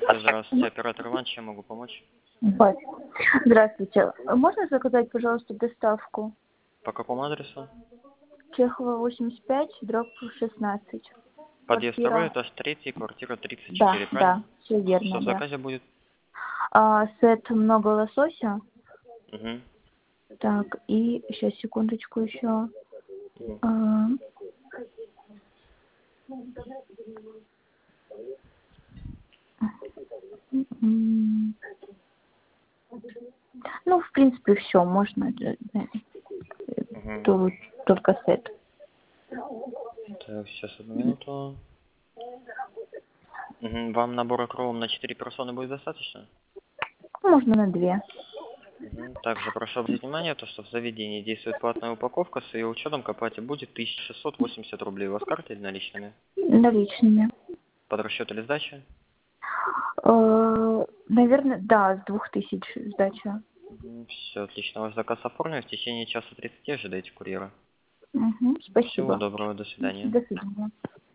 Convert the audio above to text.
Здравствуйте, оператор Иван, чем могу помочь? Здравствуйте. Можно заказать, пожалуйста, доставку? По какому адресу? Чехова, 85, дробь 16. Подъезд второй, Квартира. этаж третий, квартира Да, 34, правильно? да, все Что верно, в да. заказе будет? Сет много лосося. Угу. Так, и сейчас, секундочку еще. Угу. Ну, в принципе, все, можно. Угу. Тут только сет. Так, сейчас одну минуту. Угу. Вам набора кровом на 4 персоны будет достаточно? Можно на 2. Угу. Также прошу обратить внимание, то, что в заведении действует платная упаковка, с ее учетом к оплате будет 1680 рублей. У вас карта или наличными? Наличными. Под расчет или сдача? Наверное, да, с 2000 сдача. Все, отлично. Ваш заказ оформлен. В течение часа 30 ожидайте курьера. Угу, Всего спасибо. доброго, до свидания. До свидания.